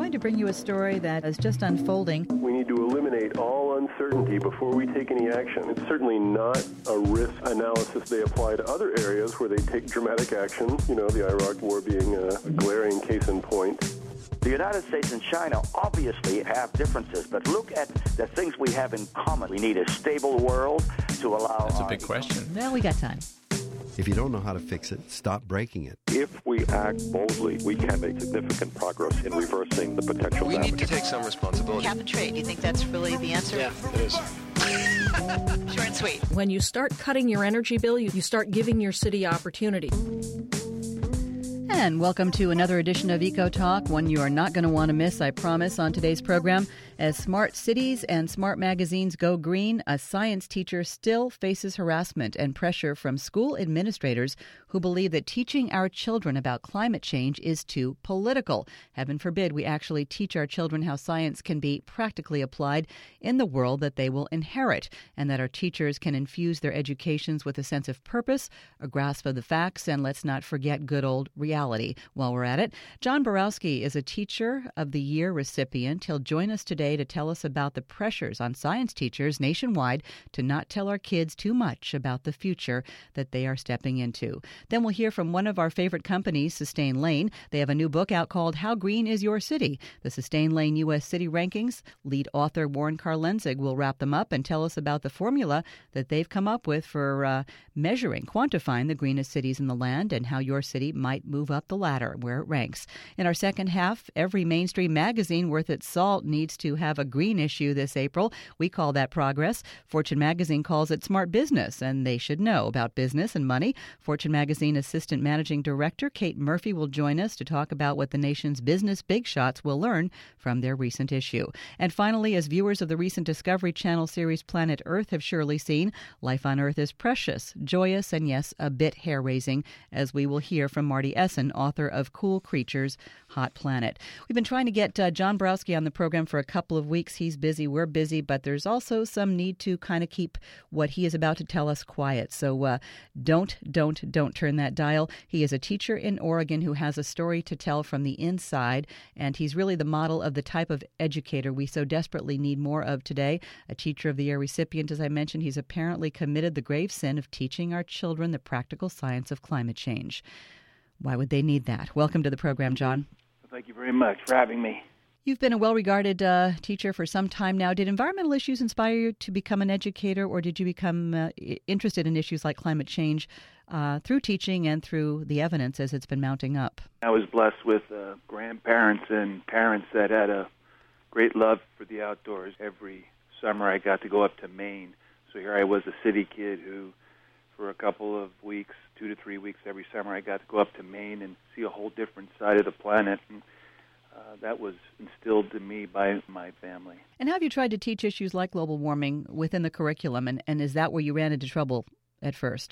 going to bring you a story that is just unfolding. We need to eliminate all uncertainty before we take any action. It's certainly not a risk analysis they apply to other areas where they take dramatic action, the Iraq War being a glaring case in point. The United States and China obviously have differences, but look at the things we have in common. We need a stable world to allow... That's a big question. Well, we got time. If you don't know how to fix it, stop breaking it. If we act boldly, we can make significant progress in reversing the potential damage. We need to take some responsibility. Cap and trade, do you think that's really the answer? Yeah, it is. Short and sweet. When you start cutting your energy bill, you start giving your city opportunity. And welcome to another edition of Eco Talk, one you are not going to want to miss, I promise, on today's program. As smart cities and smart magazines go green, a science teacher still faces harassment and pressure from school administrators who believe that teaching our children about climate change is too political. Heaven forbid we actually teach our children how science can be practically applied in the world that they will inherit, and that our teachers can infuse their educations with a sense of purpose, a grasp of the facts, and let's not forget good old reality. While we're at it, John Borowski is a Teacher of the Year recipient. He'll join us today to tell us about the pressures on science teachers nationwide to not tell our kids too much about the future that they are stepping into. Then we'll hear from one of our favorite companies, Sustain Lane. They have a new book out called How Green is Your City? The Sustain Lane U.S. City Rankings. Lead author Warren Karlenzig will wrap them up and tell us about the formula that they've come up with for measuring, quantifying the greenest cities in the land and how your city might move up the ladder where it ranks. In our second half, every mainstream magazine worth its salt needs to have a green issue this April. We call that Progress. Fortune magazine calls it Smart Business, and they should know about business and money. Fortune magazine Assistant Managing Director Kate Murphy will join us to talk about what the nation's business big shots will learn from their recent issue. And finally, as viewers of the recent Discovery Channel series Planet Earth have surely seen, life on Earth is precious, joyous, and yes, a bit hair-raising, as we will hear from Marty Essen, author of Cool Creatures, Hot Planet. We've been trying to get John Borowski on the program for a couple of weeks. He's busy, we're busy, but there's also some need to kind of keep what he is about to tell us quiet. So don't turn that dial. He is a teacher in Oregon who has a story to tell from the inside, and he's really the model of the type of educator we so desperately need more of today. A Teacher of the Year recipient, as I mentioned, he's apparently committed the grave sin of teaching our children the practical science of climate change. Why would they need that? Welcome to the program, John. Thank you very much for having me. You've been a well-regarded teacher for some time now. Did environmental issues inspire you to become an educator, or did you become interested in issues like climate change through teaching and through the evidence as it's been mounting up? I was blessed with grandparents and parents that had a great love for the outdoors. Every summer I got to go up to Maine. So here I was, a city kid who, for a couple of weeks, 2 to 3 weeks every summer, I got to go up to Maine and see a whole different side of the planet. And that was instilled in me by my family. And how have you tried to teach issues like global warming within the curriculum? And is that where you ran into trouble at first?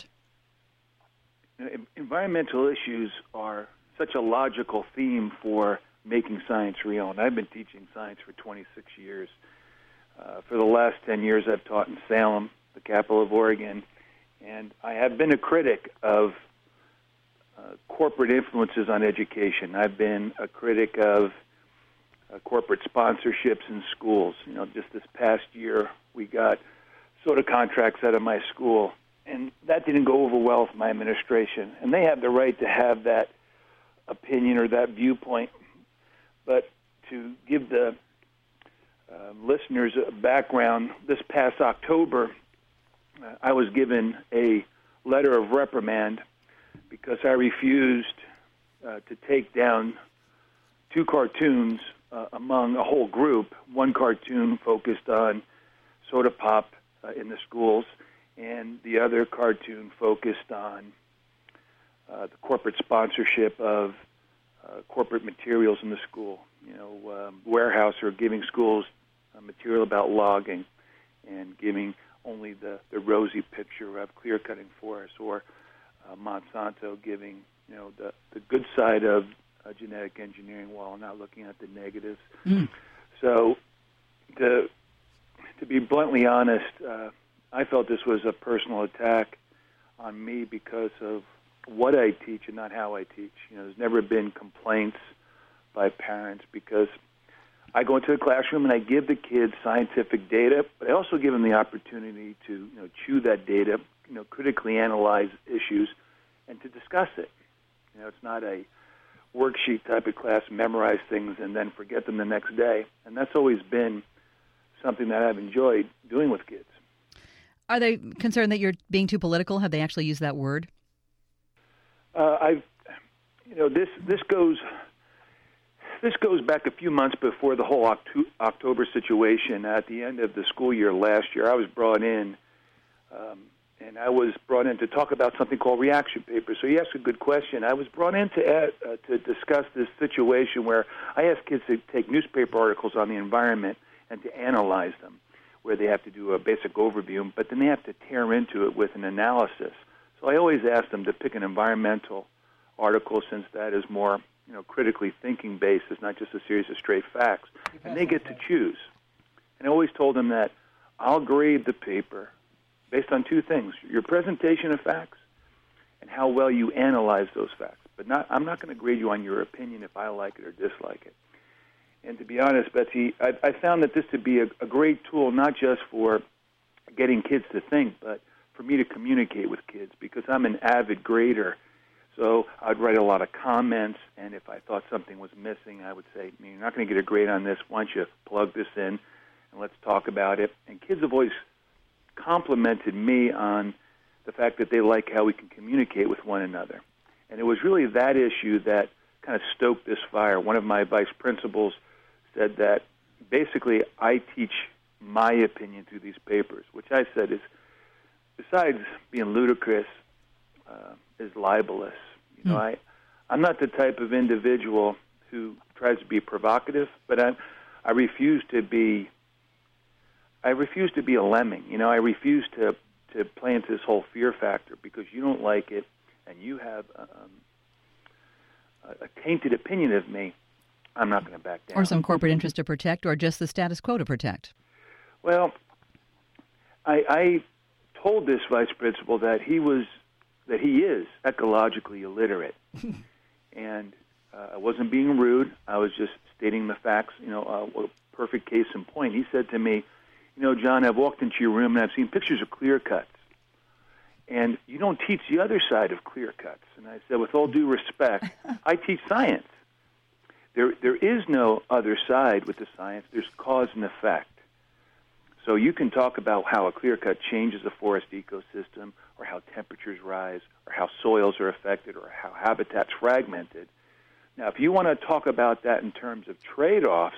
Environmental issues are such a logical theme for making science real. And I've been teaching science for 26 years. For the last 10 years, I've taught in Salem, the capital of Oregon. And I have been a critic of corporate influences on education. I've been a critic of corporate sponsorships in schools. Just this past year, we got soda contracts out of my school, and that didn't go over well with my administration. And they have the right to have that opinion or that viewpoint. But to give the listeners a background, this past October, I was given a letter of reprimand because I refused to take down 2 cartoons among a whole group. One cartoon focused on soda pop in the schools, and the other cartoon focused on the corporate sponsorship of corporate materials in the school. Weyerhaeuser giving schools material about logging and giving only the rosy picture of clear-cutting forests, or Monsanto giving the good side of genetic engineering while not looking at the negatives. So to be bluntly honest, I felt this was a personal attack on me because of what I teach and not how I teach. There's never been complaints by parents because I go into the classroom and I give the kids scientific data, but I also give them the opportunity to chew that data, critically analyze issues, and to discuss it. It's not a worksheet type of class, memorize things and then forget them the next day. And that's always been something that I've enjoyed doing with kids. Are they concerned that you're being too political? Have they actually used that word? This goes back a few months before the whole October situation. At the end of the school year last year, I was brought in, and I was brought in to talk about something called reaction papers. So you asked a good question. I was brought in to discuss this situation where I asked kids to take newspaper articles on the environment and to analyze them, where they have to do a basic overview, but then they have to tear into it with an analysis. So I always ask them to pick an environmental article, since that is more critically thinking based. It's not just a series of straight facts. And they get to choose. And I always told them that I'll grade the paper based on two things: your presentation of facts and how well you analyze those facts. But I'm not going to grade you on your opinion if I like it or dislike it. And to be honest, Betsy, I found that this to be a great tool, not just for getting kids to think, but for me to communicate with kids, because I'm an avid grader. So I'd write a lot of comments, and if I thought something was missing, I would say, you're not going to get a grade on this. Why don't you plug this in, and let's talk about it. And kids have always complimented me on the fact that they like how we can communicate with one another. And it was really that issue that kind of stoked this fire. One of my vice principals said that basically I teach my opinion through these papers, which I said is, besides being ludicrous, is libelous. I'm not the type of individual who tries to be provocative, but I refuse to be a lemming. I refuse to play into this whole fear factor because you don't like it and you have a tainted opinion of me. I'm not going to back down. Or some corporate interest to protect, or just the status quo to protect. Well, I told this vice principal that he is ecologically illiterate, and I wasn't being rude. I was just stating the facts. A perfect case in point. He said to me, John, I've walked into your room and I've seen pictures of clear cuts, and you don't teach the other side of clear cuts. And I said, with all due respect, I teach science. There is no other side with the science. There's cause and effect. So you can talk about how a clear cut changes a forest ecosystem, or how temperatures rise, or how soils are affected, or how habitat's fragmented. Now, if you want to talk about that in terms of trade-offs,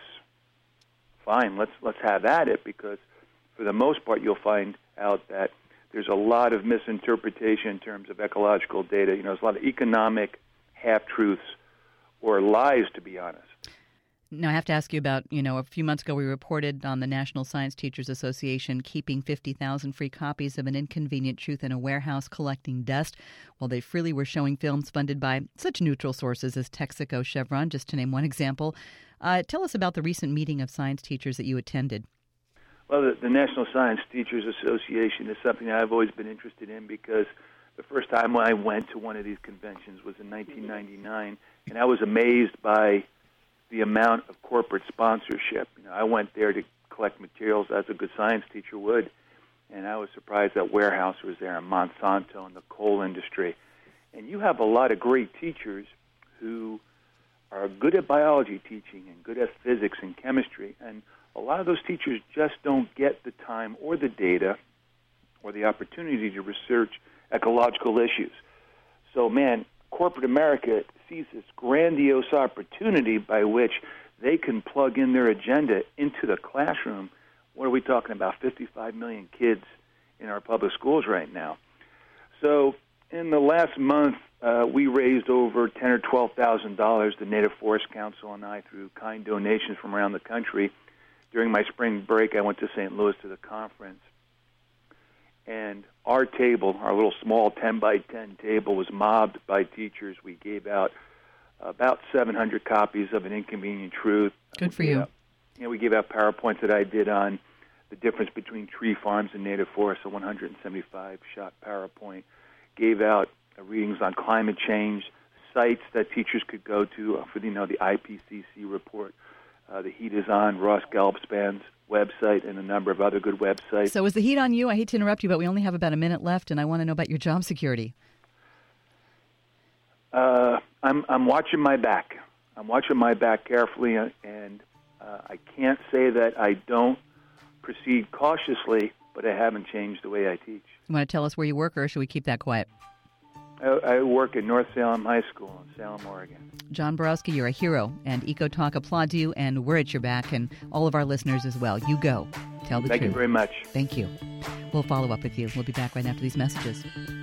fine, let's have at it, because for the most part you'll find out that there's a lot of misinterpretation in terms of ecological data. There's a lot of economic half-truths or lies, to be honest. Now, I have to ask you about, a few months ago we reported on the National Science Teachers Association keeping 50,000 free copies of An Inconvenient Truth in a warehouse collecting dust, while they freely were showing films funded by such neutral sources as Texaco, Chevron, just to name one example. Tell us about the recent meeting of science teachers that you attended. Well, the National Science Teachers Association is something I've always been interested in, because the first time I went to one of these conventions was in 1999, and I was amazed by the amount of corporate sponsorship. I went there to collect materials as a good science teacher would, and I was surprised that Weyerhaeuser was there, and Monsanto, and the coal industry. And you have a lot of great teachers who are good at biology teaching and good at physics and chemistry, and a lot of those teachers just don't get the time or the data or the opportunity to research ecological issues. So, corporate America sees this grandiose opportunity by which they can plug in their agenda into the classroom. What are we talking about? 55 million kids in our public schools right now. So in the last month, we raised over $10,000 or $12,000, the Native Forest Council and I, through kind donations from around the country. During my spring break, I went to St. Louis to the conference. And our table, our little small 10-by-10 table, was mobbed by teachers. We gave out about 700 copies of An Inconvenient Truth. Good for you. We gave out PowerPoints that I did on the difference between tree farms and native forests, a 175-shot PowerPoint. Gave out readings on climate change, sites that teachers could go to for the IPCC report, The Heat is on Ross Galspan's website and a number of other good websites. So is the heat on you? I hate to interrupt you, but we only have about a minute left, and I want to know about your job security. I'm watching my back. I'm watching my back carefully, and I can't say that I don't proceed cautiously, but I haven't changed the way I teach. You want to tell us where you work, or should we keep that quiet? I work at North Salem High School in Salem, Oregon. John Borowski, you're a hero, and EcoTalk applauds you, and we're at your back, and all of our listeners as well. You go. Tell the truth. Thank you very much. Thank you. We'll follow up with you. We'll be back right after these messages.